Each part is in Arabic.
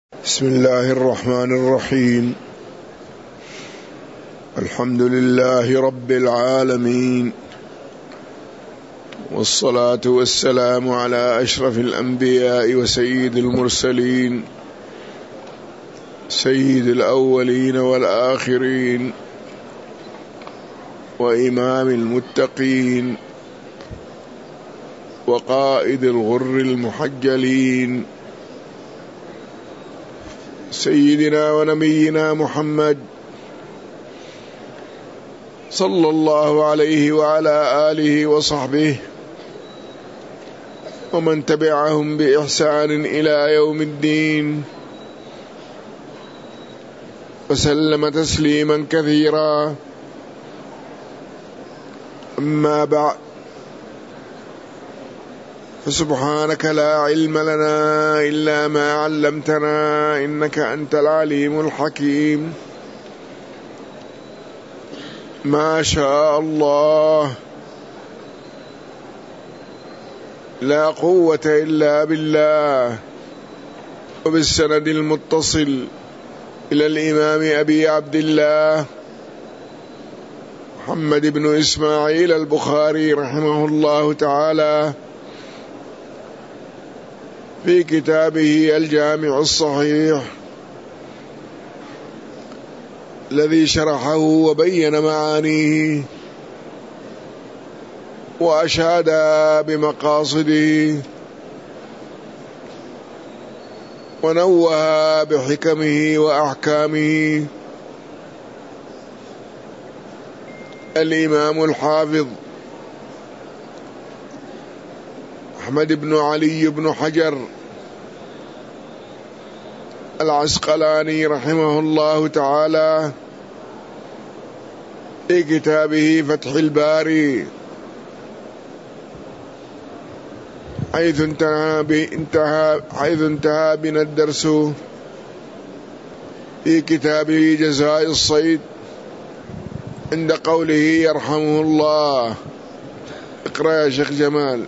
بسم الله الرحمن الرحيم. الحمد لله رب العالمين، والصلاة والسلام على أشرف الأنبياء وسيد المرسلين، سيد الأولين والآخرين، وإمام المتقين، وقائد الغر المحجلين، سيدنا ونبينا محمد صلى الله عليه وعلى آله وصحبه ومن تبعهم بإحسان إلى يوم الدين، وسلم تسليما كثيرا. أما بعد، فسبحانك لا علم لنا إلا ما علمتنا إنك أنت العليم الحكيم. ما شاء الله، لا قوة إلا بالله. وبالسند المتصل إلى الإمام أبي عبد الله محمد بن إسماعيل البخاري رحمه الله تعالى في كتابه الجامع الصحيح الذي شرحه وبين معانيه وأشاد بمقاصده ونوه بحكمه وأحكامه الإمام الحافظ أحمد بن علي بن حجر العسقلاني رحمه الله تعالى في كتابه فتح الباري، حيث انتهى بنا الدرس في كتابه جزاء الصيد عند قوله يرحمه الله. اقرأ يا شيخ جمال.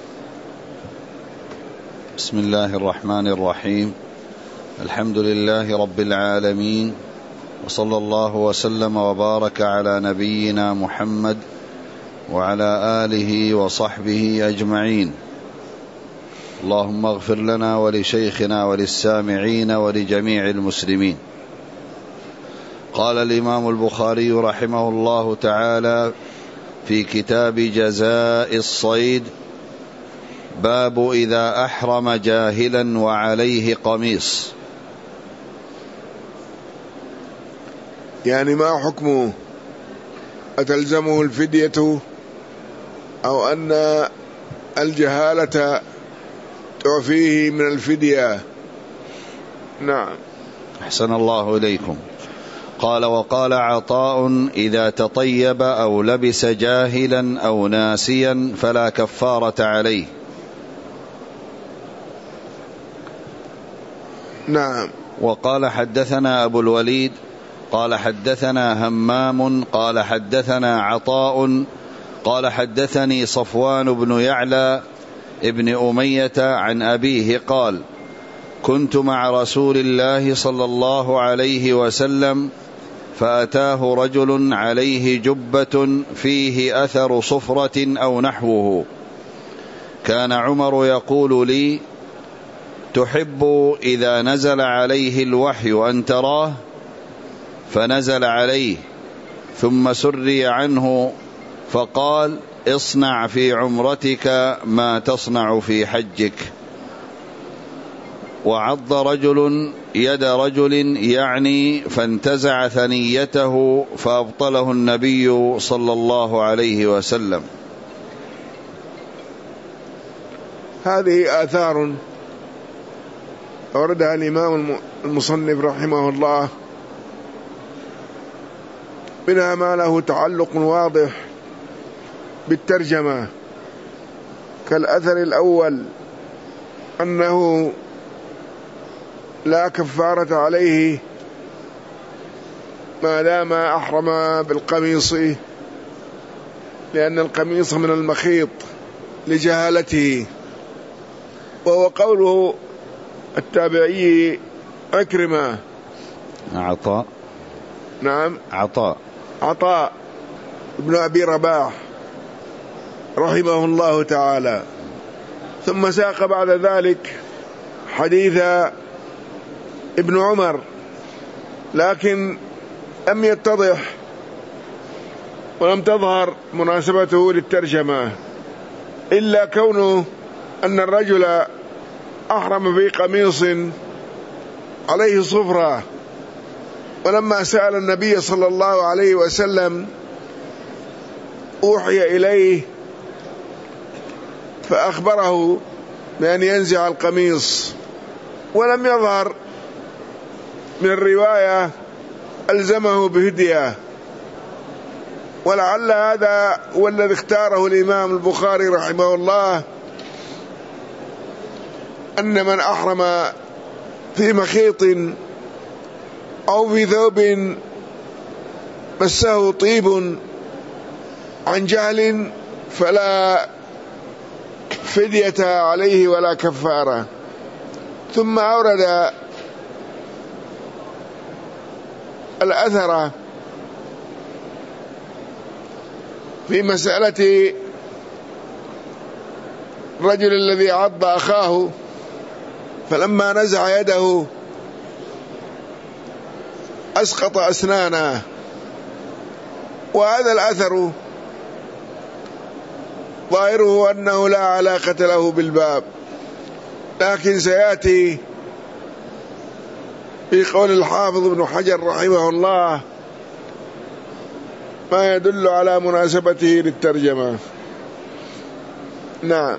بسم الله الرحمن الرحيم. الحمد لله رب العالمين، وصلى الله وسلم وبارك على نبينا محمد وعلى آله وصحبه أجمعين. اللهم اغفر لنا ولشيخنا وللسامعين ولجميع المسلمين. قال الإمام البخاري رحمه الله تعالى في كتاب جزاء الصيد: باب إذا أحرم جاهلا وعليه قميص. يعني ما حكمه؟ أتلزمه الفدية أو أن الجهالة تعفيه من الفدية؟ نعم. أحسن الله إليكم. قال: وقال عطاء: إذا تطيب أو لبس جاهلا أو ناسيا فلا كفارة عليه. نعم. وقال: حدثنا أبو الوليد قال حدثنا همام قال حدثنا عطاء قال حدثني صفوان بن يعلى ابن أمية عن أبيه قال: كنت مع رسول الله صلى الله عليه وسلم فأتاه رجل عليه جبة فيه أثر صفرة أو نحوه. كان عمر يقول لي: تحب إذا نزل عليه الوحي أن تراه؟ فنزل عليه ثم سري عنه فقال: اصنع في عمرتك ما تصنع في حجك. وعض رجل يد رجل يعني فانتزع ثنيته فأبطله النبي صلى الله عليه وسلم. هذه آثار أوردها الإمام المصنف رحمه الله، منها ما له تعلق واضح بالترجمة، كالأثر الأول أنه لا كفارة عليه ما دام أحرم بالقميص، لأن القميص من المخيط لجهالته. وهو قوله التابعي عكرمة. عطاء. نعم عطاء ابن أبي رباح رحمه الله تعالى. ثم ساق بعد ذلك حديث ابن عمر، لكن لم يتضح ولم تظهر مناسبته للترجمة، إلا كونه أن الرجل أحرم بقميص عليه صفرة، ولما سأل النبي صلى الله عليه وسلم أوحي إليه فأخبره بأن ينزع القميص، ولم يظهر من الرواية ألزمه بهدية. ولعل هذا هو الذي اختاره الإمام البخاري رحمه الله، أن من أحرم في مخيط أو في ثوب مسه طيب عن جهل فلا فدية عليه ولا كفارة. ثم أورد الأثر في مسألة الرجل الذي عض أخاه فلما نزع يده أسقط أسنانه، وهذا الأثر ظاهره أنه لا علاقة له بالباب، لكن سيأتي في قول الحافظ ابن حجر رحمه الله ما يدل على مناسبته للترجمة. نعم.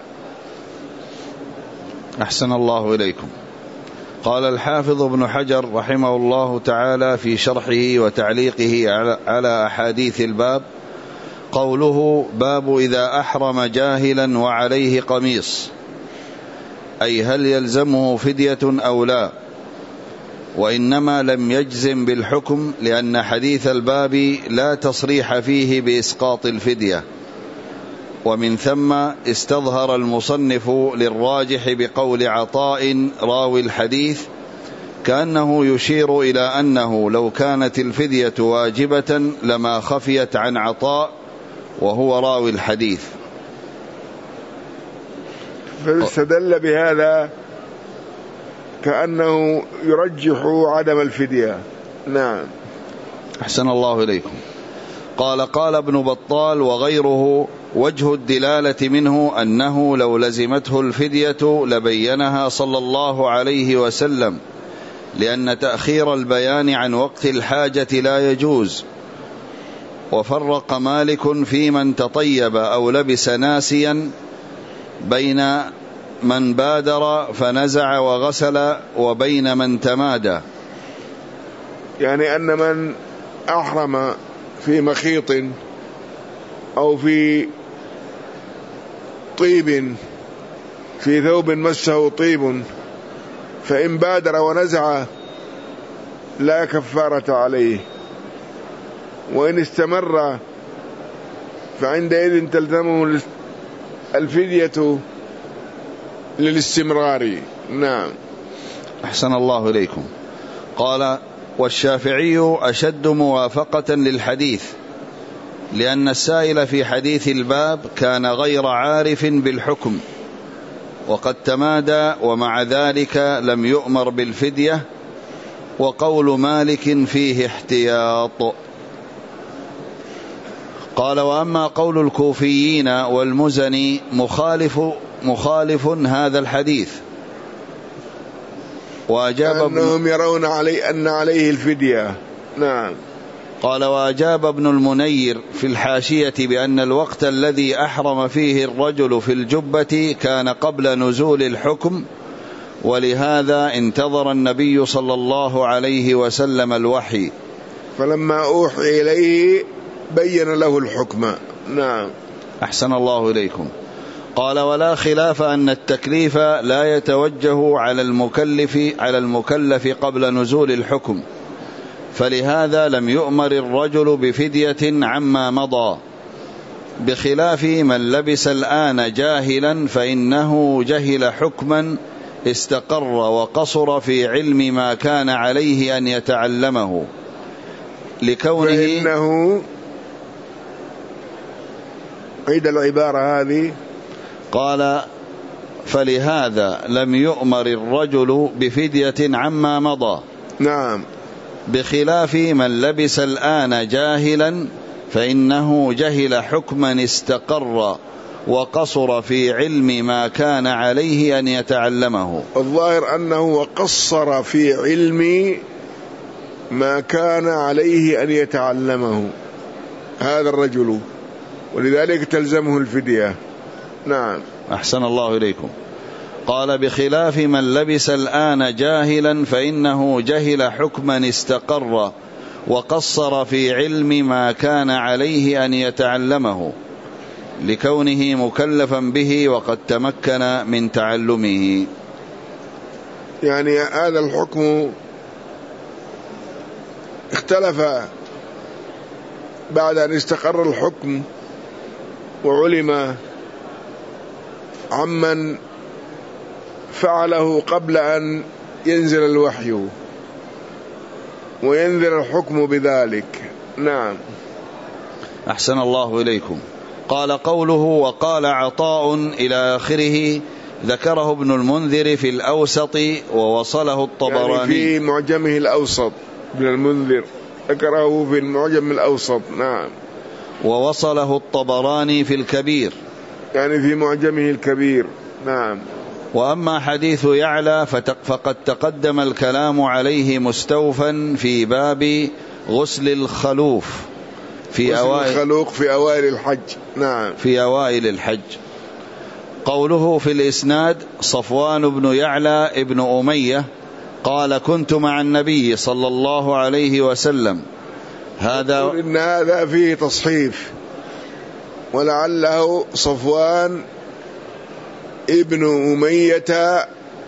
أحسن الله إليكم. قال الحافظ ابن حجر رحمه الله تعالى في شرحه وتعليقه على أحاديث الباب قوله: باب إذا أحرم جاهلا وعليه قميص، أي هل يلزمه فدية أو لا؟ وإنما لم يجزم بالحكم لأن حديث الباب لا تصريح فيه بإسقاط الفدية، ومن ثم استظهر المصنف للراجح بقول عطاء راوي الحديث كأنه يشير إلى أنه لو كانت الفدية واجبة لما خفيت عن عطاء وهو راوي الحديث، فاستدل بهذا كأنه يرجح عدم الفدية. نعم. أحسن الله إليكم. قال ابن بطال وغيره: وجه الدلالة منه أنه لو لزمته الفدية لبينها صلى الله عليه وسلم، لأن تأخير البيان عن وقت الحاجة لا يجوز. وفرق مالك في من تطيب أو لبس ناسيا بين من بادر فنزع وغسل وبين من تمادى، يعني أن من أحرم في مخيط أو في طيب في ثوب مسه طيب فإن بادر ونزع لا كفارة عليه، وإن استمر فعندئذ تلزمه الفدية للاستمرار. نعم. أحسن الله إليكم. قال: والشافعي أشد موافقة للحديث، لأن السائل في حديث الباب كان غير عارف بالحكم وقد تمادى، ومع ذلك لم يؤمر بالفدية، وقول مالك فيه احتياط. قال: وأما قول الكوفيين والمزني مخالف هذا الحديث، وأجاب أنهم يرون أن عليه الفدية. نعم. قال: وأجاب ابن المنير في الحاشية بأن الوقت الذي أحرم فيه الرجل في الجبة كان قبل نزول الحكم، ولهذا انتظر النبي صلى الله عليه وسلم الوحي، فلما أوحي إليه بين له الحكم. نعم. أحسن الله إليكم. قال: ولا خلاف أن التكليف لا يتوجه على المكلف قبل نزول الحكم، فلهذا لم يؤمر الرجل بفدية عما مضى، بخلاف من لبس الآن جاهلا فإنه جهل حكما استقر وقصر في علم ما كان عليه أن يتعلمه لكونه فإنه عيد العبارة هذه. قال فلهذا لم يؤمر الرجل بفدية عما مضى. نعم. بخلاف من لبس الآن جاهلا فإنه جهل حكما استقر وقصر في علم ما كان عليه أن يتعلمه. الظاهر أنه قصر في علم ما كان عليه أن يتعلمه هذا الرجل، ولذلك تلزمه الفدية. نعم. أحسن الله إليكم. قال بخلاف من لبس الآن جاهلا فإنه جهل حكما استقر وقصر في علم ما كان عليه أن يتعلمه لكونه مكلفا به وقد تمكن من تعلمه. يعني هذا الحكم اختلف بعد أن استقر الحكم وعلم عمن فعله قبل أن ينزل الوحي وينزل الحكم بذلك. نعم. أحسن الله إليكم. قال قوله وقال عطاء إلى آخره ذكره ابن المنذر في الأوسط ووصله الطبراني يعني في معجمه الأوسط. ابن المنذر ذكره في المعجم الأوسط. نعم. ووصله الطبراني في الكبير يعني في معجمه الكبير. نعم. وأما حديث يعلى فقد تقدم الكلام عليه مستوفا في باب غسل الخلوف في أوائل الحج. نعم. في أوائل الحج. قوله في الإسناد صفوان بن يعلى ابن أمية قال كنت مع النبي صلى الله عليه وسلم. إن هذا فيه تصحيف، ولعله صفوان ابن أمية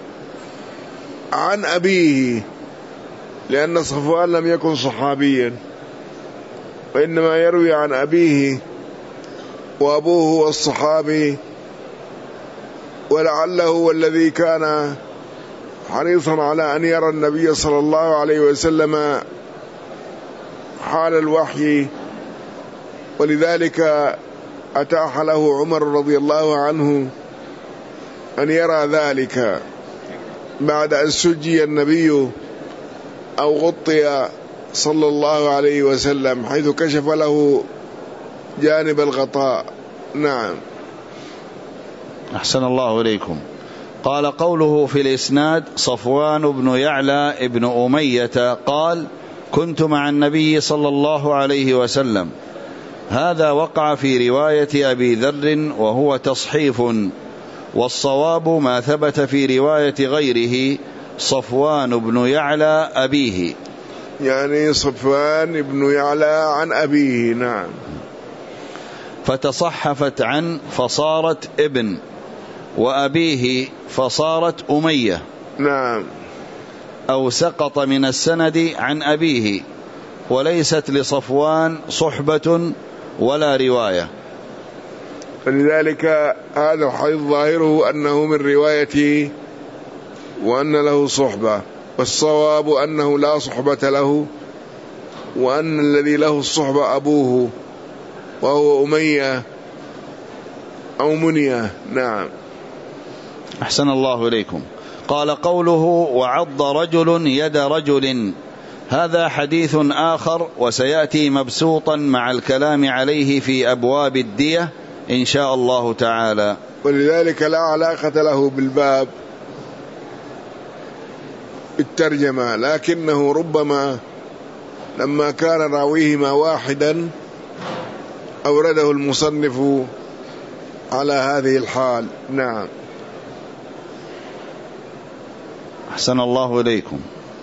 عن أبيه، لأن صفوان لم يكن صحابيا وإنما يروي عن أبيه، وأبوه هو الصحابي، ولعله هو الذي كان حريصا على أن يرى النبي صلى الله عليه وسلم حال الوحي، ولذلك أتاح له عمر رضي الله عنه أن يرى ذلك بعد أن سجي النبي أو غطي صلى الله عليه وسلم، حيث كشف له جانب الغطاء. نعم. أحسن الله إليكم. قال قوله في الإسناد صفوان بن يعلى ابن أمية قال كنت مع النبي صلى الله عليه وسلم. هذا وقع في رواية أبي ذر وهو تصحيف، والصواب ما ثبت في رواية غيره صفوان بن يعلى أبيه، يعني صفوان بن يعلى عن أبيه. نعم. فتصحفت عن فصارت ابن، وأبيه فصارت أمية. نعم. أو سقط من السند عن أبيه، وليست لصفوان صحبة ولا رواية. فلذلك هذا الحديث ظاهره أنه من روايته وأن له صحبة، والصواب أنه لا صحبة له، وأن الذي له الصحبة أبوه وهو أمية أو منية. نعم. أحسن الله إليكم. قال قوله وعض رجل يد رجل، هذا حديث آخر وسيأتي مبسوطا مع الكلام عليه في أبواب الدية إن شاء الله تعالى، ولذلك لا علاقة له بالباب الترجمة، لكنه ربما لما كان راويهما واحدا أورده المصنف على هذه الحال. نعم. أحسن الله إليكم.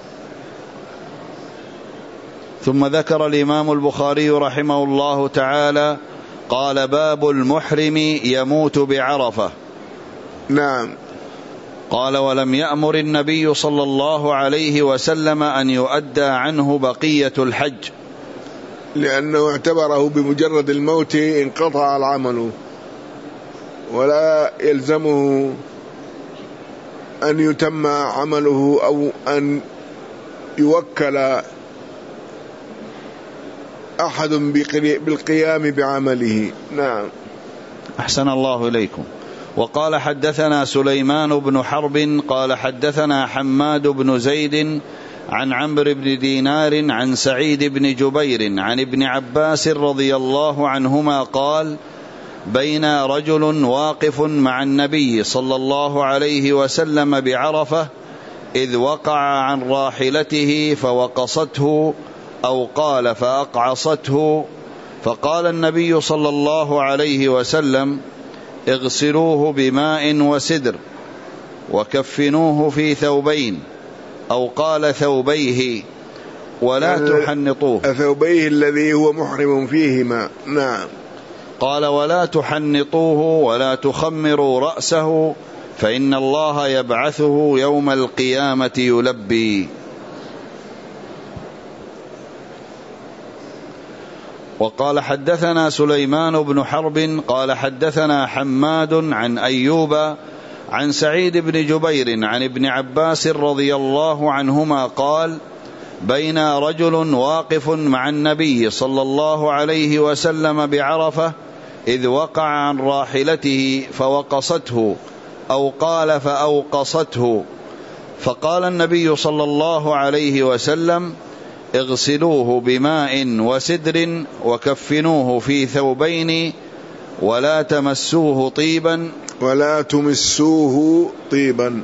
ثم ذكر الإمام البخاري رحمه الله تعالى قال باب المحرم يموت بعرفة. نعم. قال ولم يأمر النبي صلى الله عليه وسلم أن يؤدى عنه بقية الحج، لأنه اعتبره بمجرد الموت انقطع العمل ولا يلزمه أن يتم عمله أو أن يوكل أحد بالقيام بعمله. نعم. أحسن الله إليكم. وقال حدثنا سليمان بن حرب قال حدثنا حماد بن زيد عن عمرو بن دينار عن سعيد بن جبير عن ابن عباس رضي الله عنهما قال بين رجل واقف مع النبي صلى الله عليه وسلم بعرفة إذ وقع عن راحلته فوقصته أو قال فأقعصته، فقال النبي صلى الله عليه وسلم اغسلوه بماء وسدر وكفنوه في ثوبين، أو قال ثوبيه، ولا تحنطوه. ثوبيه الذي هو محرم فيهما. نعم. قال ولا تحنطوه ولا تخمروا رأسه فإن الله يبعثه يوم القيامة يلبي. وقال حدثنا سليمان بن حرب قال حدثنا حماد عن أيوب عن سعيد بن جبير عن ابن عباس رضي الله عنهما قال بين رجل واقف مع النبي صلى الله عليه وسلم بعرفة إذ وقع عن راحلته فوقصته، أو قال فأوقصته، فقال النبي صلى الله عليه وسلم اغسلوه بماء وسدر وكفنوه في ثوبين ولا تمسوه طيبا. ولا تمسوه طيبا.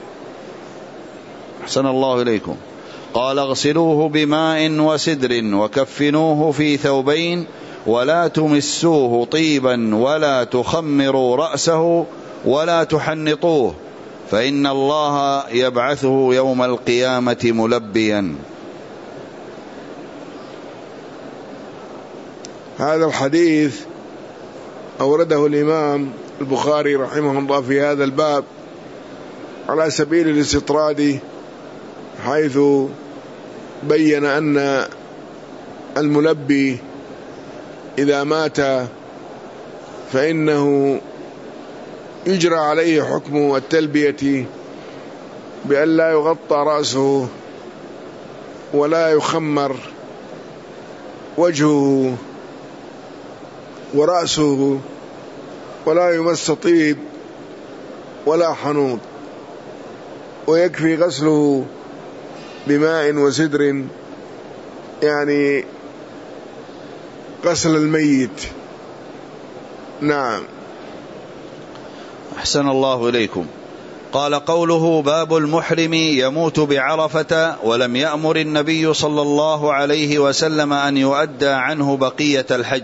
أحسن الله إليكم. قال اغسلوه بماء وسدر وكفنوه في ثوبين ولا تمسوه طيبا ولا تخمروا رأسه ولا تحنطوه فإن الله يبعثه يوم القيامة ملبيا. هذا الحديث أورده الإمام البخاري رحمه الله في هذا الباب على سبيل الاستطراد، حيث بين أن الملبي إذا مات فإنه يجرى عليه حكم التلبية بأن لا يغطى رأسه ولا يخمر وجهه ورأسه ولا يمس طيب ولا حنوط، ويكفي غسله بماء وسدر، يعني غسل الميت. نعم. أحسن الله إليكم. قال قوله باب المحرم يموت بعرفة ولم يأمر النبي صلى الله عليه وسلم أن يؤدى عنه بقية الحج،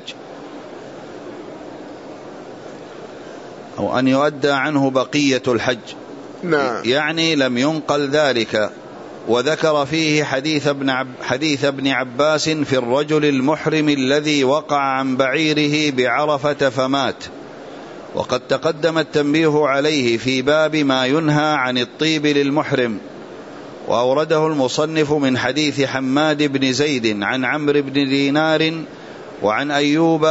أو أن يؤدى عنه بقية الحج. نعم. يعني لم ينقل ذلك. وذكر فيه حديث ابن عباس في الرجل المحرم الذي وقع عن بعيره بعرفة فمات، وقد تقدم التنبيه عليه في باب ما ينهى عن الطيب للمحرم. وأورده المصنف من حديث حماد بن زيد عن عمرو بن دينار وعن أيوب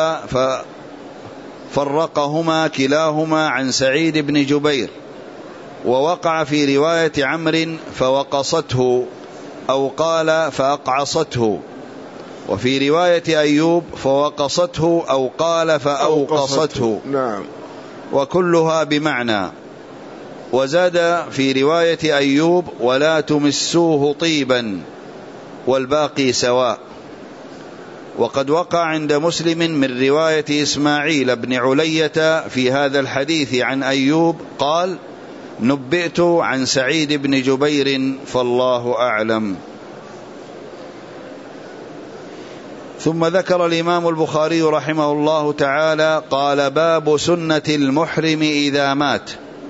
فرقهما كلاهما عن سعيد بن جبير. ووقع في رواية عمرو فوقصته، أو قال فأقعصته، وفي رواية أيوب فوقصته أو قال فأوقصته. نعم. وكلها بمعنى. وزاد في رواية أيوب ولا تمسوه طيبا، والباقي سواء. وقد وقع عند مسلم من رواية إسماعيل بن علية في هذا الحديث عن أيوب قال نبئت عن سعيد بن جبير فالله أعلم. ثم ذكر الإمام البخاري رحمه الله تعالى قال باب سنة المحرم إذا مات.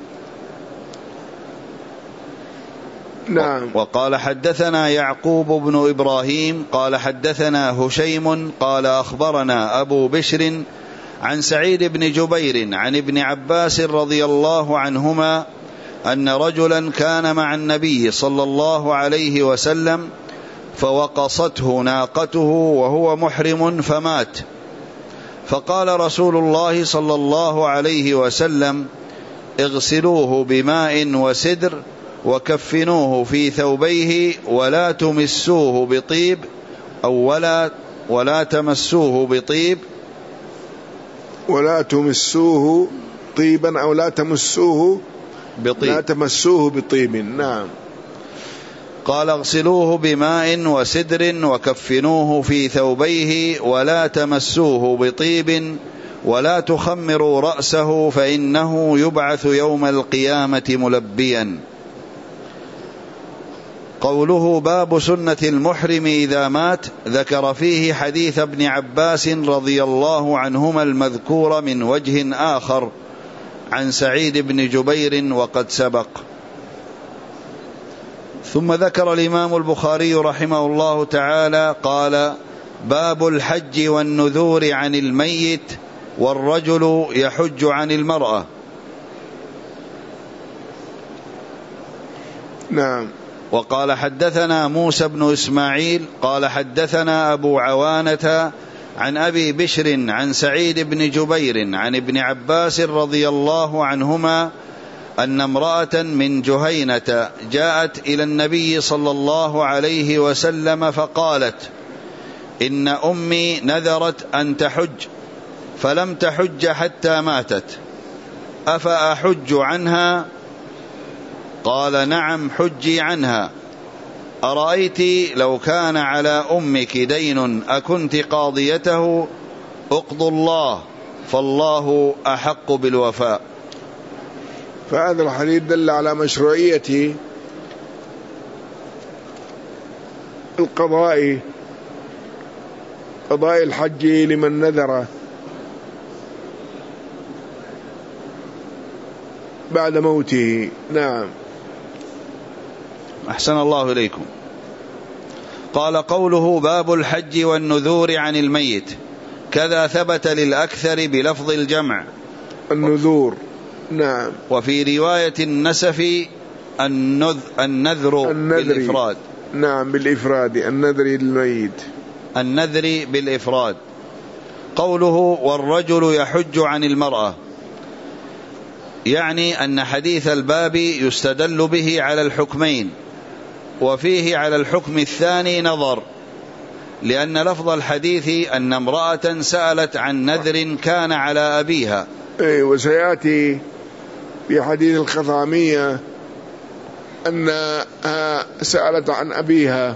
نعم. وقال حدثنا يعقوب بن إبراهيم قال حدثنا هشيم قال أخبرنا أبو بشر عن سعيد بن جبير عن ابن عباس رضي الله عنهما أن رجلا كان مع النبي صلى الله عليه وسلم فوقصته ناقته وهو محرم فمات، فقال رسول الله صلى الله عليه وسلم اغسلوه بماء وسدر وكفنوه في ثوبيه ولا تمسوه بطيب أو ولا تمسوه بطيب ولا تمسوه طيبا أو لا تمسوه بطيب، لا تمسوه بطيب. نعم. قال اغسلوه بماء وسدر وكفنوه في ثوبيه ولا تمسوه بطيب ولا تخمروا رأسه فإنه يبعث يوم القيامة ملبيا. قوله باب سنة المحرم إذا مات ذكر فيه حديث ابن عباس رضي الله عنهما المذكور من وجه آخر عن سعيد بن جبير وقد سبق. ثم ذكر الإمام البخاري رحمه الله تعالى قال باب الحج والنذور عن الميت والرجل يحج عن المرأة. نعم. وقال حدثنا موسى بن إسماعيل قال حدثنا أبو عوانة عن أبي بشر عن سعيد بن جبير عن ابن عباس رضي الله عنهما أن امرأة من جهينة جاءت إلى النبي صلى الله عليه وسلم فقالت إن أمي نذرت أن تحج فلم تحج حتى ماتت أفأحج عنها؟ قال نعم حجي عنها. أرأيت لو كان على أمك دين أكنت قاضيته؟ اقضوا الله فالله أحق بالوفاء. فهذا الحديث دل على مشروعية قضاء الحج لمن نذر بعد موته. نعم. أحسن الله إليكم. قال قوله باب الحج والنذور عن الميت كذا ثبت للأكثر بلفظ الجمع النذور. نعم. وفي رواية النسف النذر بالإفراد. نعم بالإفراد النذر للميت النذر بالإفراد. قوله والرجل يحج عن المرأة يعني أن حديث الباب يستدل به على الحكمين وفيه على الحكم الثاني نظر لأن لفظ الحديث أن امرأة سألت عن نذر كان على أبيها. وسيأتي في حديث الخثامية أنها سألت عن أبيها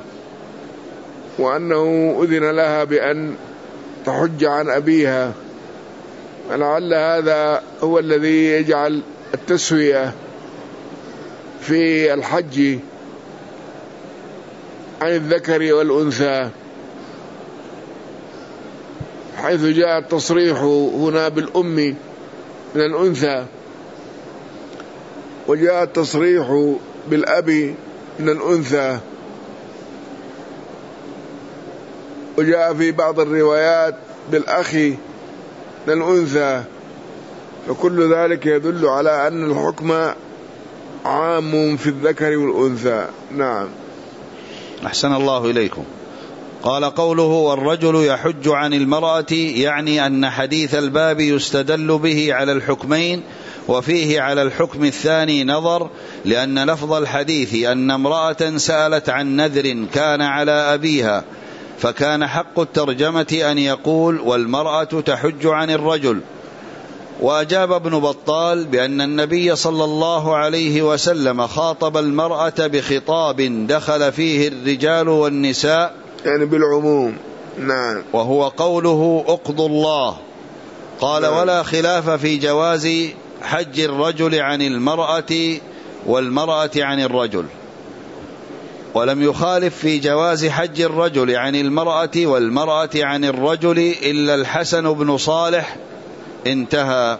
وأنه أذن لها بأن تحج عن أبيها. لعل هذا هو الذي يجعل التسوية في الحج عن الذكر والأنثى، حيث جاء التصريح هنا بالأم من الأنثى وجاء التصريح بالأب من الأنثى وجاء في بعض الروايات بالأخ من الأنثى، فكل ذلك يدل على أن الحكم عام في الذكر والأنثى. نعم. أحسن الله إليكم. قال قوله والرجل يحج عن المرأة يعني أن حديث الباب يستدل به على الحكمين وفيه على الحكم الثاني نظر لأن لفظ الحديث أن امرأة سألت عن نذر كان على أبيها فكان حق الترجمة أن يقول والمرأة تحج عن الرجل. وأجاب ابن بطال بأن النبي صلى الله عليه وسلم خاطب المرأة بخطاب دخل فيه الرجال والنساء يعني بالعموم. نعم. وهو قوله اقضوا الله. قال نعم. ولا خلاف في جواز حج الرجل عن المرأة والمرأة عن الرجل، ولم يخالف في جواز حج الرجل عن المرأة والمرأة عن الرجل إلا الحسن بن صالح. انتهى.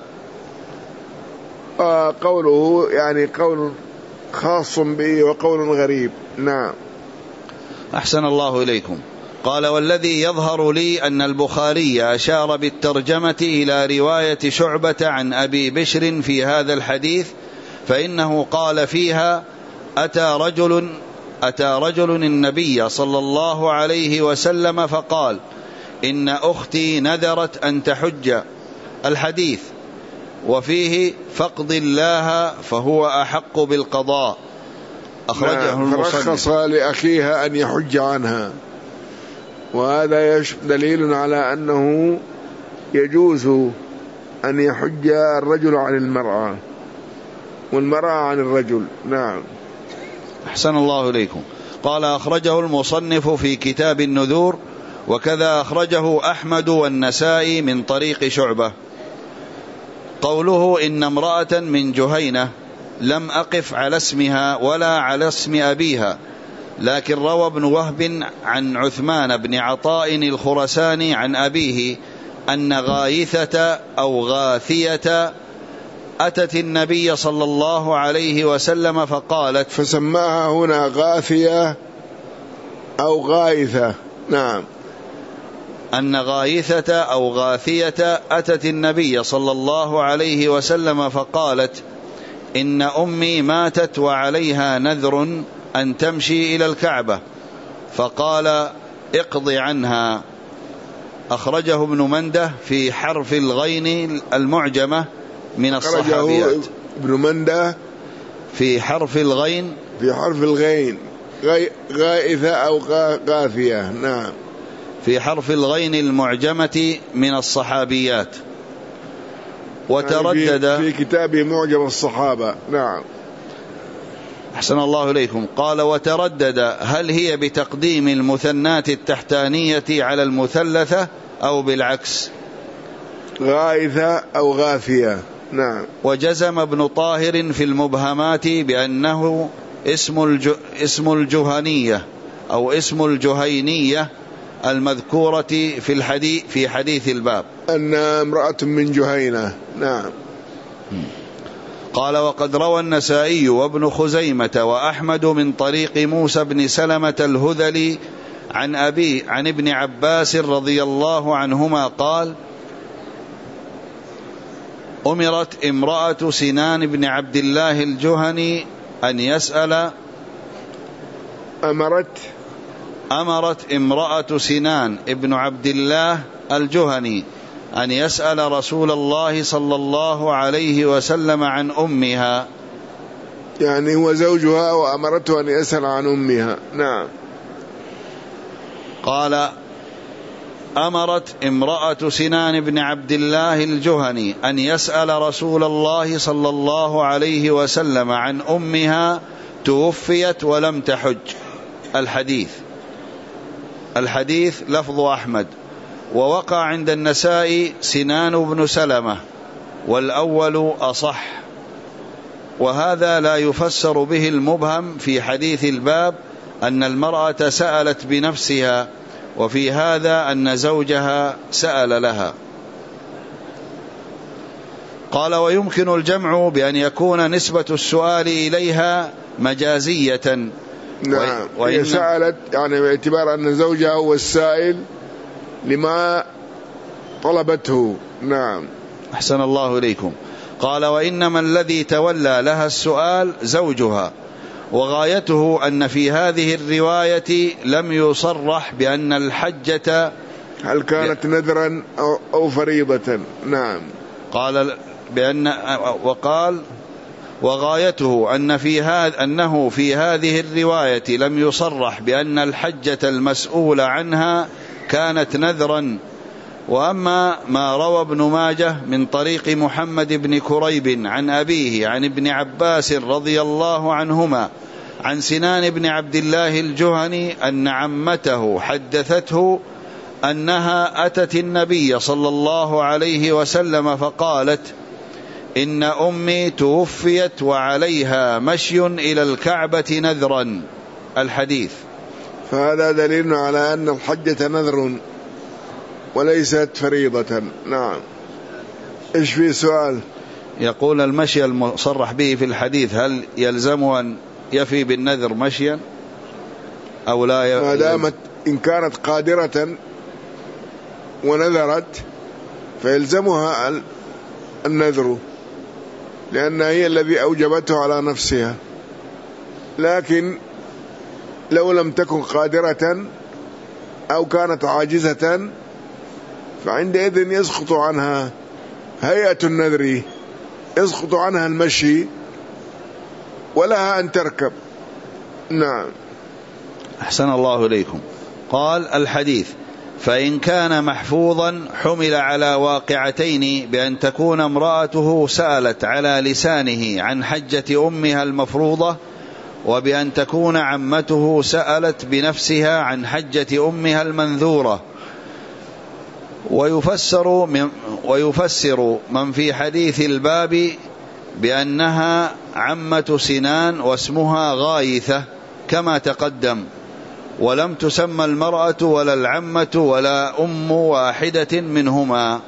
قوله يعني قول خاص به وقول غريب. نعم. أحسن الله إليكم. قال والذي يظهر لي أن البخاري أشار بالترجمة إلى رواية شعبة عن أبي بشر في هذا الحديث، فإنه قال فيها أتى رجل النبي صلى الله عليه وسلم فقال إن أختي نذرت أن تحج الحديث، وفيه فاقض الله فهو أحق بالقضاء. أخرجه المصنف. فرخص لأخيها أن يحج عنها، وهذا دليل على أنه يجوز أن يحج الرجل عن المرأة والمرأة عن الرجل. نعم. أحسن الله إليكم. قال أخرجه المصنف في كتاب النذور، وكذا أخرجه أحمد والنسائي من طريق شعبة. قوله إن امرأة من جهينة لم أقف على اسمها ولا على اسم أبيها، لكن روى ابن وهب عن عثمان بن عطاء الخرساني عن أبيه أن غايثة أو غاثية أتت النبي صلى الله عليه وسلم فقالت، فسماها هنا غاثية أو غايثة. نعم. أن غايثة أو غاثية أتت النبي صلى الله عليه وسلم فقالت إن أمي ماتت وعليها نذر أن تمشي إلى الكعبة، فقال اقض عنها. أخرجه ابن منده في حرف الغين المعجمة من الصحابيات. ابن منده في حرف الغين، في حرف الغين غائثة أو غاثية. نعم. في حرف الغين المعجمة من الصحابيات. وتردد في كتابه معجم الصحابة. نعم. أحسن الله إليكم. قال وتردد هل هي بتقديم المثنات التحتانية على المثلثة أو بالعكس، غائثة أو غاثية. نعم. وجزم ابن طاهر في المبهمات بأنه اسم الجهنية أو اسم الجهينية المذكورة في حديث الباب، أن امرأة من جهينة. نعم. قال وقد روى النسائي وابن خزيمة وأحمد من طريق موسى بن سلمة الهذلي عن ابن عباس رضي الله عنهما قال أمرت امرأة سنان بن عبد الله الجهني أن يسأل أمرت امرأة سنان ابن عبد الله الجهني أن يسأل رسول الله صلى الله عليه وسلم عن أمها، يعني هو زوجها وأمرته أن يسأل عن أمها. نعم. قال أمرت امرأة سنان بن عبد الله الجهني أن يسأل رسول الله صلى الله عليه وسلم عن أمها توفيت ولم تحج. الحديث لفظ أحمد، ووقع عند النسائي سنان بن سلمة، والأول أصح، وهذا لا يفسر به المبهم في حديث الباب أن المرأة سألت بنفسها، وفي هذا أن زوجها سأل لها. قال ويمكن الجمع بأن يكون نسبة السؤال إليها مجازية. نعم. هي سألت يعني باعتبار أن زوجها هو السائل لما طلبته. نعم. أحسن الله إليكم. قال وإنما الذي تولى لها السؤال زوجها، وغايته أن في هذه الرواية لم يصرح بأن الحجة هل كانت نذرا أو فريضة. نعم. وقال وغايته أنه في هذه الرواية لم يصرح بأن الحجة المسؤول عنها كانت نذرا. وأما ما روى ابن ماجه من طريق محمد بن كريب عن أبيه عن ابن عباس رضي الله عنهما عن سنان بن عبد الله الجهني أن عمته حدثته أنها أتت النبي صلى الله عليه وسلم فقالت إن أمي توفيت وعليها مشي إلى الكعبة نذرا. الحديث. فهذا دليل على أن الحجة نذر وليست فريضة. نعم. إيش في سؤال؟ يقول المشي المصرح به في الحديث هل يلزم أن يفي بالنذر مشيا أو لا؟ ما دامت إن كانت قادرة ونذرت فيلزمها النذر، لأن هي الذي أوجبته على نفسها. لكن لو لم تكن قادرة أو كانت عاجزة فعندئذ يسقط عنها هيئة النذر يسقط عنها المشي ولها أن تركب. نعم. أحسن الله إليكم. قال الحديث: فإن كان محفوظا حمل على واقعتين، بأن تكون امرأته سألت على لسانه عن حجة أمها المفروضة، وبأن تكون عمته سألت بنفسها عن حجة أمها المنذورة. ويفسر من في حديث الباب بأنها عمة سنان واسمها غايثة كما تقدم، ولم تسمى المرأة ولا العمة ولا أم واحدة منهما.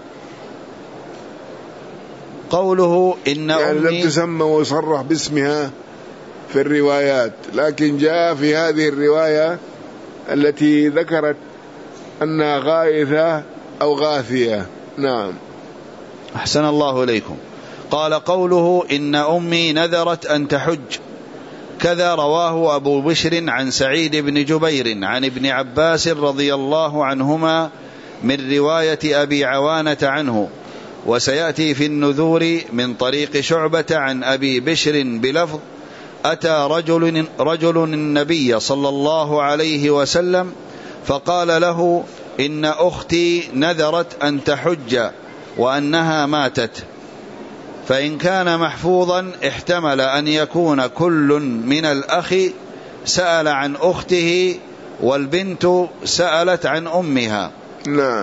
قوله إن يعني لم تسمى ويصرح باسمها في الروايات، لكن جاء في هذه الرواية التي ذكرت أنها غايثة أو غاثية. نعم. أحسن الله إليكم. قال قوله إن أمي نذرت أن تحج، كذا رواه أبو بشر عن سعيد بن جبير عن ابن عباس رضي الله عنهما من رواية أبي عوانة عنه، وسيأتي في النذور من طريق شعبة عن أبي بشر بلفظ: أتى رجل النبي صلى الله عليه وسلم فقال له: إن أختي نذرت أن تحج وأنها ماتت. فإن كان محفوظا احتمل أن يكون كل من الأخ سأل عن أخته والبنت سألت عن أمها. نعم.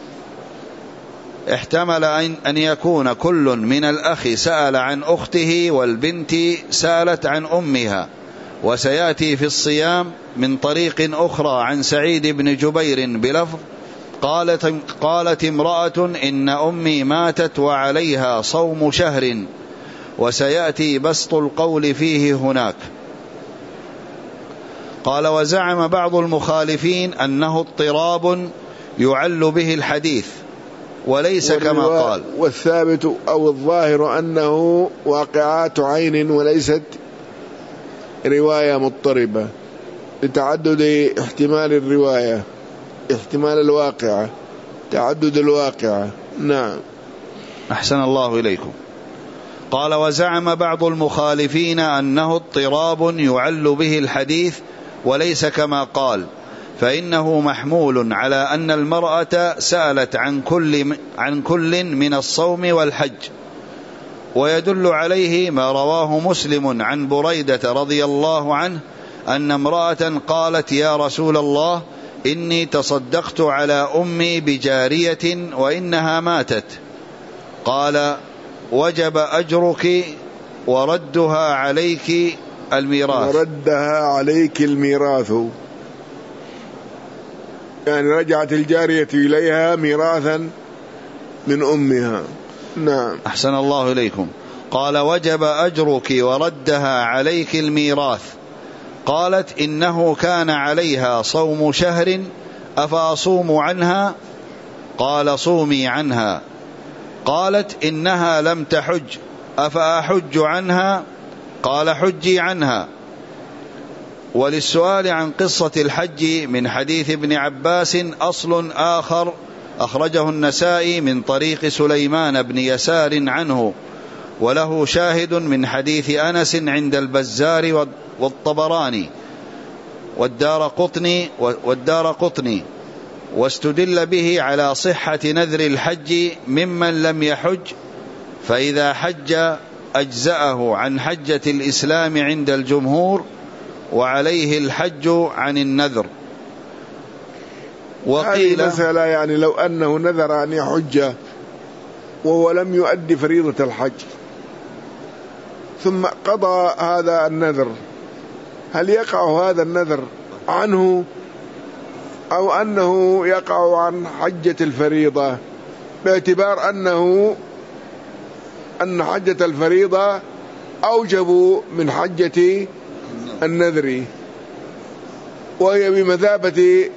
احتمل أن يكون كل من الأخ سأل عن أخته والبنت سألت عن أمها. وسيأتي في الصيام من طريق أخرى عن سعيد بن جبير بلفظ: قالت امرأة إن أمي ماتت وعليها صوم شهر. وسيأتي بسط القول فيه هناك. قال: وزعم بعض المخالفين أنه اضطراب يعل به الحديث وليس كما قال. والثابت أو الظاهر أنه واقعات عين وليست رواية مضطربة، لتعدد احتمال الرواية، احتمال الواقعة، تعدد الواقعة. نعم. أحسن الله إليكم. قال: وزعم بعض المخالفين أنه اضطراب يعل به الحديث وليس كما قال، فإنه محمول على أن المرأة سألت عن كل من الصوم والحج. ويدل عليه ما رواه مسلم عن بريدة رضي الله عنه أن امرأة قالت: يا رسول الله، إني تصدقت على أمي بجارية وإنها ماتت. قال: وجب أجرك وردها عليك الميراث. وردها عليك الميراث، يعني رجعت الجارية إليها ميراثا من أمها. نعم. أحسن الله إليكم. قال: وجب أجرك وردها عليك الميراث. قالت: إنه كان عليها صوم شهر أفأصوم عنها؟ قال: صومي عنها. قالت: إنها لم تحج أفأحج عنها؟ قال: حجي عنها. وللسؤال عن قصة الحج من حديث ابن عباس أصل آخر أخرجه النسائي من طريق سليمان بن يسار عنه، وله شاهد من حديث أنس عند البزار والطبراني والدار قطني، واستدل به على صحة نذر الحج ممن لم يحج، فإذا حج أجزأه عن حجة الإسلام عند الجمهور، وعليه الحج عن النذر. وقيل مثلا يعني لو أنه نذر أن يحج وهو لم يؤدي فريضة الحج ثم قضى هذا النذر، هل يقع هذا النذر عنه أو أنه يقع عن حجة الفريضة، باعتبار أن حجة الفريضة أوجب من حجة النذر، وهي بمثابة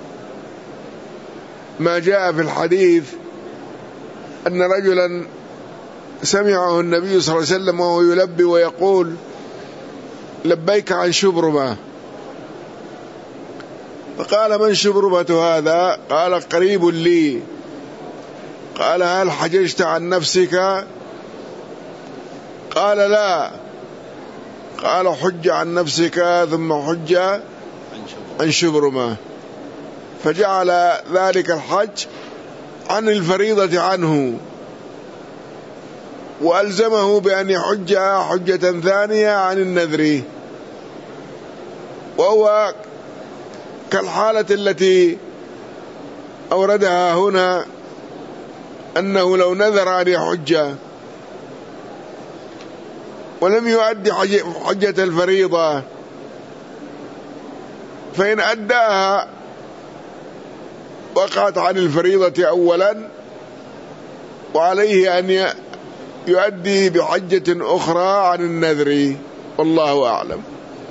ما جاء في الحديث أن رجلا سمعه النبي صلى الله عليه وسلم وهو يلبي ويقول: لبيك عن شبرمة. فقال: من شبرمة هذا؟ قال: قريب لي. قال: هل حججت عن نفسك؟ قال لا، قال حج عن نفسك ثم حج عن شبرمة، فجعل ذلك الحج عن الفريضة عنه، وألزمه بأن يحج حجة ثانية عن النذر، وهو كالحالة التي أوردها هنا، أنه لو نذر أن يحج ولم يؤدي حجة الفريضة، فإن أداها وقعت عن الفريضة أولا، وعليه أن يؤدي بحجة أخرى عن النذر، والله أعلم.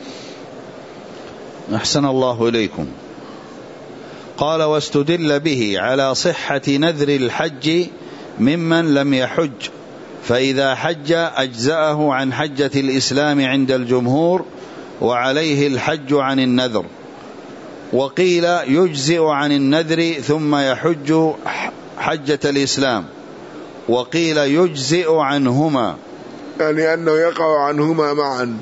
أحسن الله إليكم. قال: واستدل به على صحة نذر الحج ممن لم يحج، فإذا حج أجزأه عن حجة الإسلام عند الجمهور، وعليه الحج عن النذر. وقيل يجزئ عن النذر ثم يحج حجة الإسلام، وقيل يجزئ عنهما، يعني أنه يقع عنهما معا.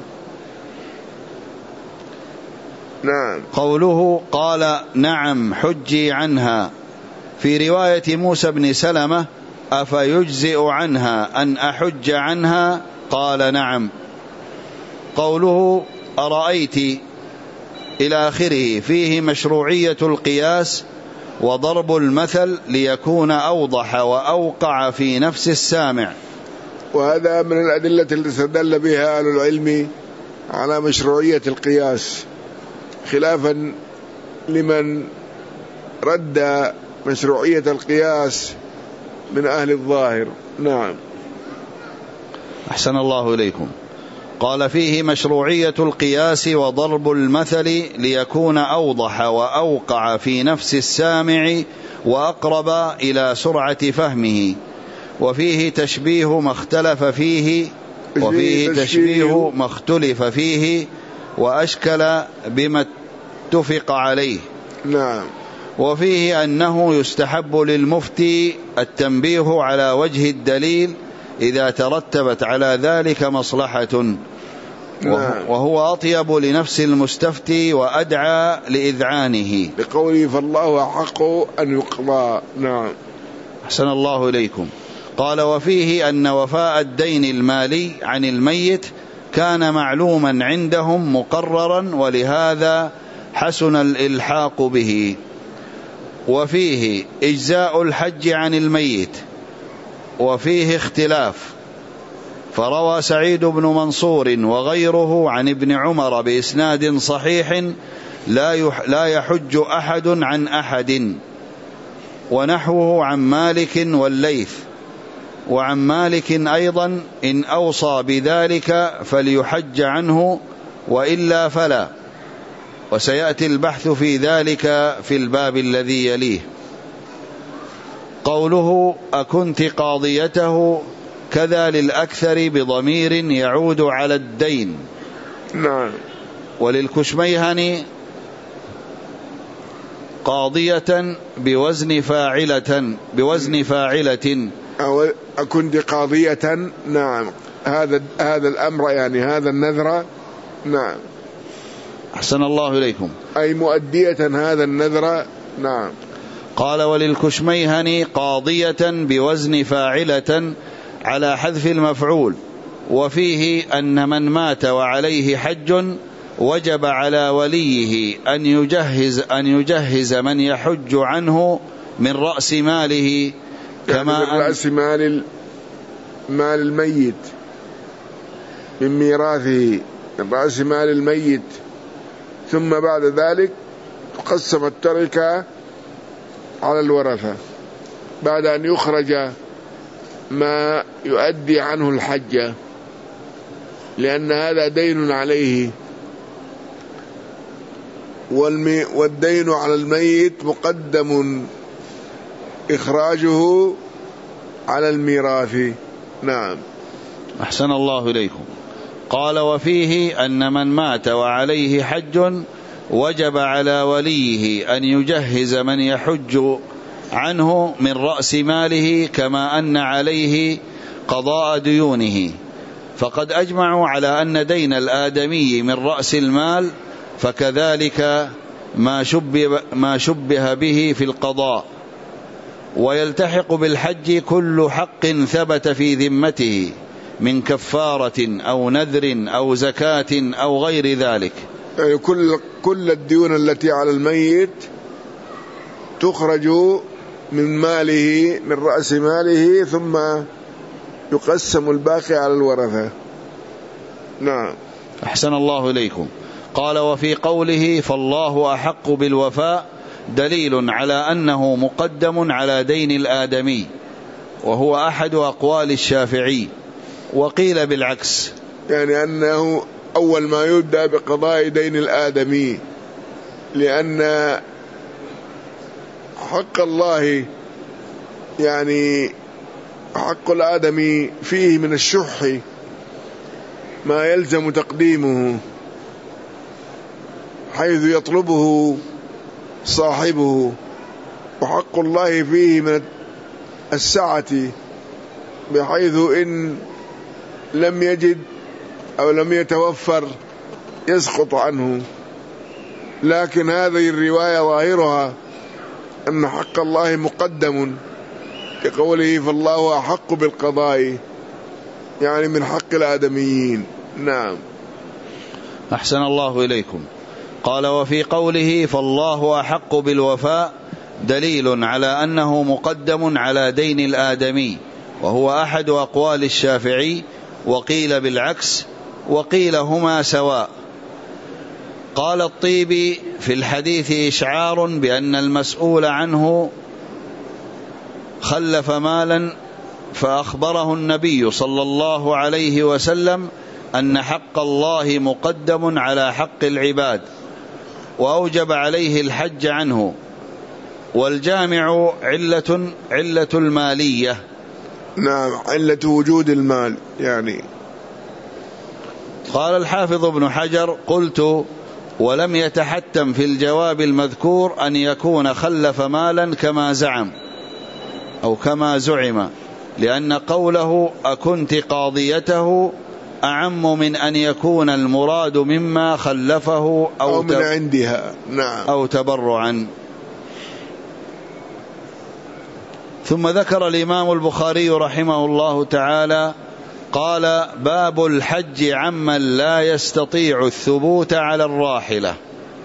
نعم. قوله قال نعم حجي عنها، في رواية موسى بن سلمة: أفيجزئ عنها أن أحج عنها؟ قال نعم. قوله أرأيت إلى آخره فيه مشروعية القياس وضرب المثل ليكون أوضح وأوقع في نفس السامع، وهذا من الأدلة التي استدل بها أهل العلم على مشروعية القياس، خلافا لمن رد مشروعية القياس من أهل الظاهر. نعم. أحسن الله إليكم. قال: فيه مشروعية القياس وضرب المثل ليكون أوضح وأوقع في نفس السامع وأقرب إلى سرعة فهمه، وفيه تشبيه ما اختلف فيه، وأشكل بما اتفق عليه. نعم. وفيه أنه يستحب للمفتي التنبيه على وجه الدليل إذا ترتبت على ذلك مصلحة، وهو أطيب لنفس المستفتي وأدعى لإذعانه، لقوله فالله أحق أن يقضى. نعم. أحسن الله إليكم. قال: وفيه أن وفاء الدين المالي عن الميت كان معلوما عندهم مقررا، ولهذا حسن الإلحاق به. وفيه إجزاء الحج عن الميت، وفيه اختلاف، فروى سعيد بن منصور وغيره عن ابن عمر بإسناد صحيح: لا يحج أحد عن أحد، ونحوه عن مالك والليث، وعن مالك أيضا: إن أوصى بذلك فليحج عنه، وإلا فلا. وسيأتي البحث في ذلك في الباب الذي يليه. قوله أكنت قاضيته كذا للأكثر بضمير يعود على الدين. نعم. وللكشميهني قاضية بوزن فاعلة أو أكنت قاضية. نعم. هذا الأمر، يعني هذا النذر. نعم. أحسن الله إليكم. أي مؤدية هذا النذر. نعم. قال: وللكشميهني قاضية بوزن فاعلة على حذف المفعول. وفيه أن من مات وعليه حج وجب على وليه أن يجهز من يحج عنه من رأس ماله، كما من رأس مال الميت، من ميراثه، من رأس مال الميت. ثم بعد ذلك تقسم التركة على الورثة بعد أن يخرج ما يؤدي عنه الحج، لأن هذا دين عليه، والدين على الميت مقدم إخراجه على الميراث. نعم. أحسن الله إليكم. قال: وفيه أن من مات وعليه حج وجب على وليه أن يجهز من يحج عنه من رأس ماله، كما أن عليه قضاء ديونه. فقد أجمعوا على أن دين الآدمي من رأس المال، فكذلك ما شبه به في القضاء. ويلتحق بالحج كل حق ثبت في ذمته من كفارة أو نذر أو زكاة أو غير ذلك. يعني كل الديون التي على الميت تخرج من ماله، من رأس ماله، ثم يقسم الباقي على الورثة. نعم. أحسن الله إليكم. قال: وفي قوله فالله أحق بالوفاء دليل على أنه مقدم على دين الآدمي، وهو أحد أقوال الشافعي، وقيل بالعكس، يعني أنه أول ما يبدأ بقضاء دين الآدمي، لأن حق الله، يعني حق الآدمي فيه من الشح ما يلزم تقديمه، حيث يطلبه صاحبه، وحق الله فيه من السعة، بحيث إن لم يجد أو لم يتوفر يسقط عنه. لكن هذه الرواية ظاهرها أن حق الله مقدم، كقوله فالله أحق بالقضاء، يعني من حق الآدميين. نعم. أحسن الله إليكم. قال: وفي قوله فالله أحق بالوفاء دليل على أنه مقدم على دين الآدمي، وهو أحد أقوال الشافعي، وقيل بالعكس، وقيل هما سواء. قال الطيبي: في الحديث إشعار بأن المسؤول عنه خلف مالا، فأخبره النبي صلى الله عليه وسلم أن حق الله مقدم على حق العباد، وأوجب عليه الحج عنه، والجامع علة المالية. نعم، علة وجود المال يعني. قال الحافظ ابن حجر: قلت: ولم يتحتم في الجواب المذكور أن يكون خلف مالا كما زعم أو كما زعم، لأن قوله أكنت قاضيته أعم من أن يكون المراد مما خلفه أو من عندها. نعم. أو تبرعا. ثم ذكر الإمام البخاري رحمه الله تعالى قال: باب الحج عمن لا يستطيع الثبوت على الراحلة.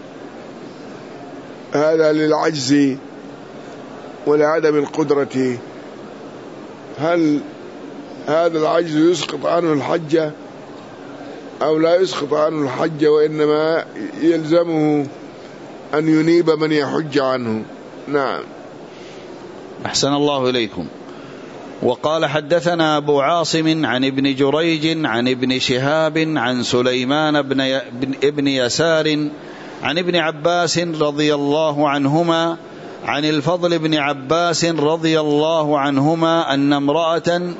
هذا للعجز ولعدم القدرة. هل هذا العجز يسقط عنه الحج أو لا يسقط عنه الحج، وإنما يلزمه أن ينيب من يحج عنه؟ نعم. أحسن الله إليكم. وقال: حدثنا أبو عاصم عن ابن جريج عن ابن شهاب عن سليمان ابن يسار عن ابن عباس رضي الله عنهما عن الفضل بن عباس رضي الله عنهما أن امرأة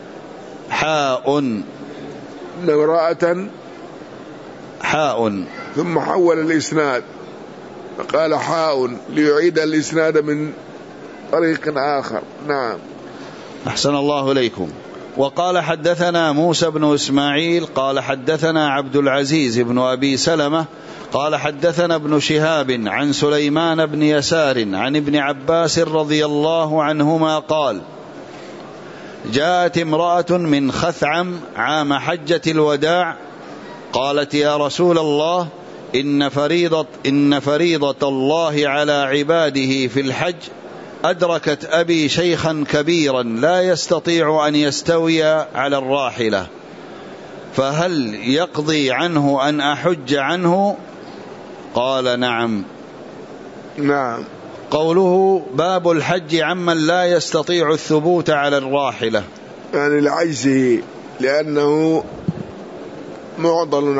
حاء ثم حول الإسناد فقال حاء ليعيد الإسناد من طريق آخر. نعم. أحسن الله إليكم. وقال: حدثنا موسى بن إسماعيل قال حدثنا عبد العزيز بن أبي سلمة قال حدثنا ابن شهاب عن سليمان بن يسار عن ابن عباس رضي الله عنهما قال: جاءت امرأة من خثعم عام حجة الوداع قالت: يا رسول الله، إن فريضة الله على عباده في الحج أدركت أبي شيخا كبيرا لا يستطيع أن يستوي على الراحلة، فهل يقضي عنه أن أحج عنه؟ قال: نعم. نعم. قوله باب الحج عمن لا يستطيع الثبوت على الراحلة، يعني لعجزه، لأنه معضل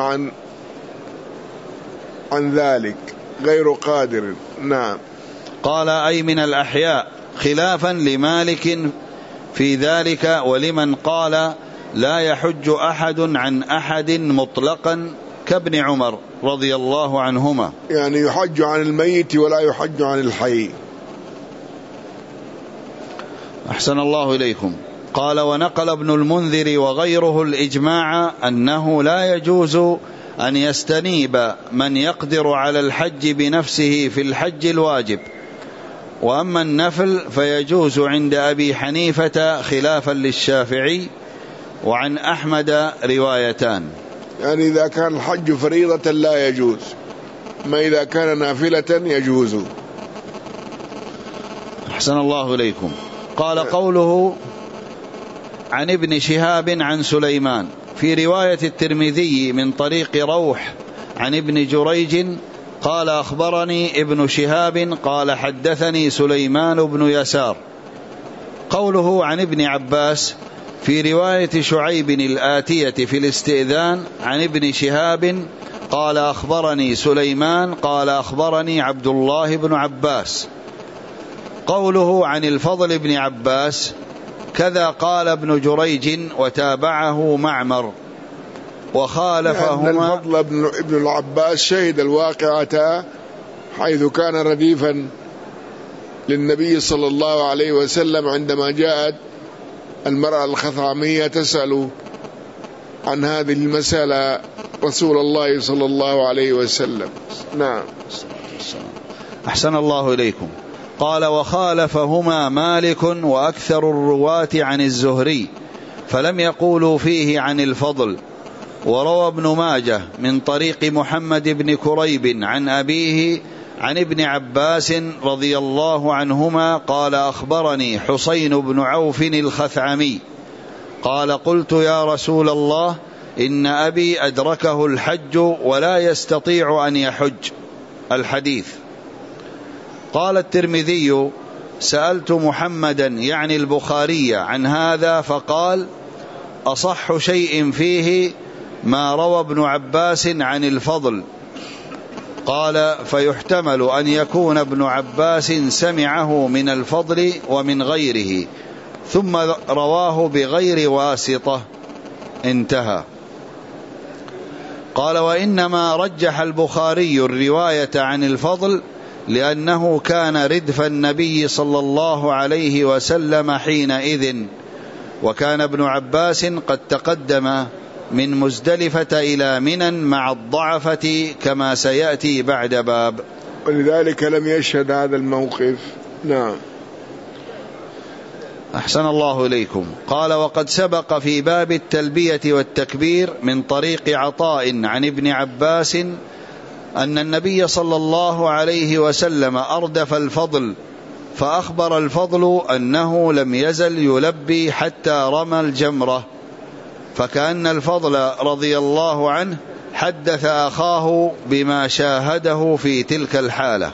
عن ذلك، غير قادر. نعم. قال: أي من الأحياء، خلافا لمالك في ذلك، ولمن قال لا يحج أحد عن أحد مطلقا كابن عمر رضي الله عنهما، يعني يحج عن الميت ولا يحج عن الحي. أحسن الله إليكم. قال ونقل ابن المنذر وغيره الإجماع أنه لا يجوز أن يستنيب من يقدر على الحج بنفسه في الحج الواجب، وأما النفل فيجوز عند أبي حنيفة خلافا للشافعي، وعن أحمد روايتان. يعني إذا كان الحج فريضة لا يجوز، ما إذا كان نافلة يجوز. أحسن الله إليكم. قال قوله عن ابن شهاب عن سليمان، في رواية الترمذي من طريق روح عن ابن جريج قال أخبرني ابن شهاب قال حدثني سليمان بن يسار. قوله عن ابن عباس في رواية شعيب الآتية في الاستئذان عن ابن شهاب قال أخبرني سليمان قال أخبرني عبد الله بن عباس. قوله عن الفضل بن عباس كذا قال ابن جريج وتابعه معمر وخالفهما. لأن الفضل ابن العباس شهد الواقعة حيث كان رديفا للنبي صلى الله عليه وسلم عندما جاءت المرأة الخثعمية تسأل عن هذه المسألة رسول الله صلى الله عليه وسلم. نعم. أحسن الله إليكم. قال وخالفهما مالك وأكثر الرواة عن الزهري فلم يقولوا فيه عن الفضل. وروى ابن ماجه من طريق محمد بن كريب عن أبيه عن ابن عباس رضي الله عنهما قال أخبرني حسين بن عوف الخثعمي قال قلت يا رسول الله إن أبي أدركه الحج ولا يستطيع أن يحج. الحديث. قال الترمذي سألت محمدا يعني البخاري عن هذا فقال أصح شيء فيه ما روى ابن عباس عن الفضل. قال فيحتمل أن يكون ابن عباس سمعه من الفضل ومن غيره ثم رواه بغير واسطة. انتهى. قال وإنما رجح البخاري الرواية عن الفضل لأنه كان ردف النبي صلى الله عليه وسلم حينئذ، وكان ابن عباس قد تقدم من مزدلفة إلى منى مع الضعفة كما سيأتي بعد باب، ولذلك لم يشهد هذا الموقف. نعم. أحسن الله إليكم. قال وقد سبق في باب التلبية والتكبير من طريق عطاء عن ابن عباس أن النبي صلى الله عليه وسلم أردف الفضل فأخبر الفضل أنه لم يزل يلبي حتى رمى الجمرة، فكأن الفضل رضي الله عنه حدث أخاه بما شاهده في تلك الحالة.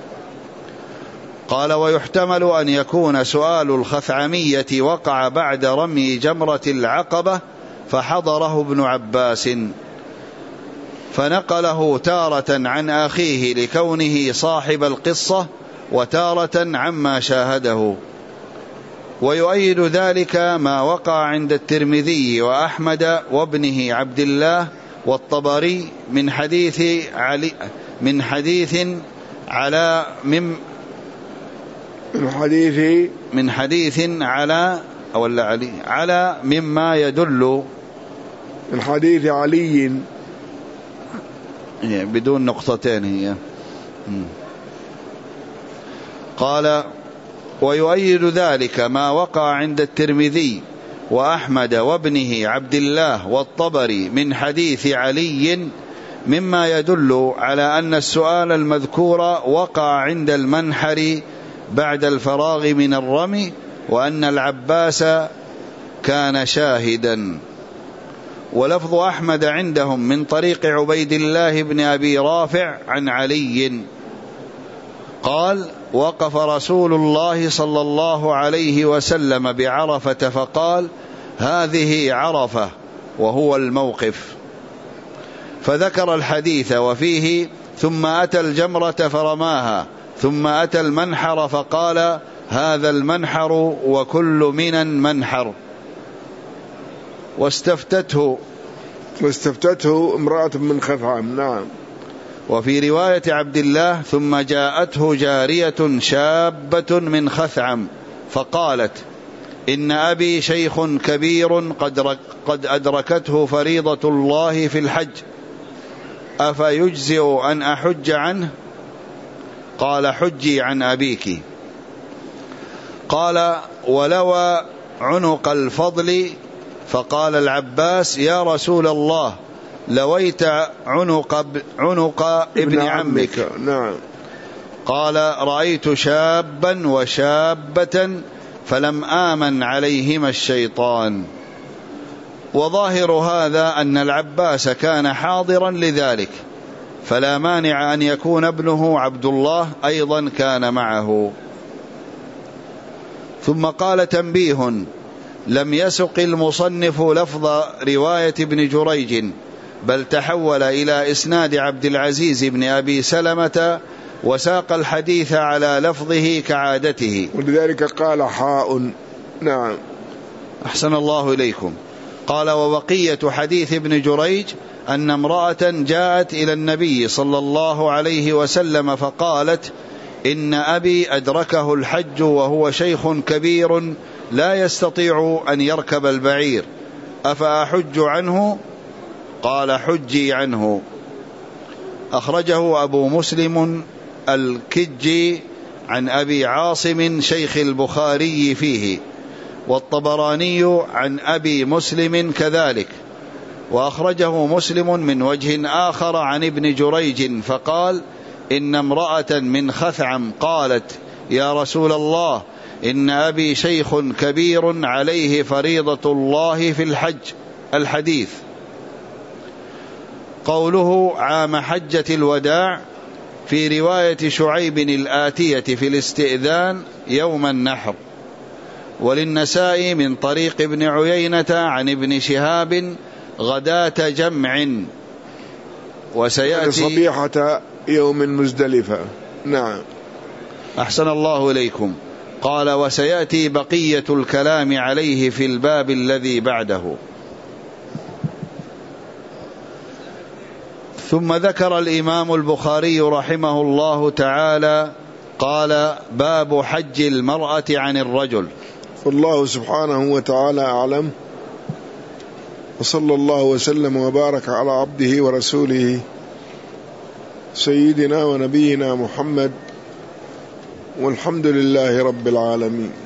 قال ويحتمل أن يكون سؤال الخثعمية وقع بعد رمي جمرة العقبة فحضره ابن عباس فنقله تارة عن أخيه لكونه صاحب القصة وتارة عما شاهده. ويؤيد ذلك ما وقع عند الترمذي وأحمد وابنه عبد الله والطبري من حديث على مما يدل من حديث علي بدون نقطتين هي. قال ويؤيد ذلك ما وقع عند الترمذي وأحمد وابنه عبد الله والطبري من حديث علي مما يدل على أن السؤال المذكور وقع عند المنحر بعد الفراغ من الرمي وأن العباس كان شاهدا. ولفظ أحمد عندهم من طريق عبيد الله بن أبي رافع عن علي قال وقف رسول الله صلى الله عليه وسلم بعرفة فقال هذه عرفة وهو الموقف، فذكر الحديث وفيه ثم أتى الجمرة فرماها ثم أتى المنحر فقال هذا المنحر وكل منى منحر. واستفتته امرأة من خثعم. نعم. وفي رواية عبد الله ثم جاءته جارية شابة من خثعم فقالت إن أبي شيخ كبير قد أدركته فريضة الله في الحج، أفيجزئ أن أحج عنه؟ قال: حجي عن أبيك. قال: ولوى عنق الفضل، فقال العباس: يا رسول الله، لويت عنق ابن عمك. نعم. قال: رأيت شابا وشابة فلم آمن عليهما الشيطان. وظاهر هذا أن العباس كان حاضرا لذلك، فلا مانع أن يكون ابنه عبد الله أيضا كان معه. ثم قال: تنبيه: لم يسق المصنف لفظ رواية ابن جريج، بل تحول إلى إسناد عبد العزيز بن أبي سلمة، وساق الحديث على لفظه كعادته، ولذلك قال حاء. نعم. أحسن الله إليكم. قال: وبقية حديث ابن جريج أن امرأة جاءت إلى النبي صلى الله عليه وسلم فقالت: إن أبي أدركه الحج وهو شيخ كبير لا يستطيع أن يركب البعير، أفأحج عنه؟ قال: حجي عنه. أخرجه أبو مسلم الكجي عن أبي عاصم شيخ البخاري فيه، والطبراني عن أبي مسلم كذلك، وأخرجه مسلم من وجه آخر عن ابن جريج فقال: إن امرأة من خثعم قالت: يا رسول الله، إن أبي شيخ كبير عليه فريضة الله في الحج. الحديث. قوله عام حجة الوداع في رواية شعيب الآتية في الاستئذان يوم النحر. وللنسائي من طريق ابن عيينة عن ابن شهاب غداة جمع، وسيأتي صبيحة يوم مزدلفة. نعم. أحسن الله إليكم. قال: وسيأتي بقية الكلام عليه في الباب الذي بعده. ثم ذكر الإمام البخاري رحمه الله تعالى قال: باب حج المرأة عن الرجل. والله سبحانه وتعالى أعلم، وصلى الله وسلم وبارك على عبده ورسوله سيدنا ونبينا محمد، والحمد لله رب العالمين.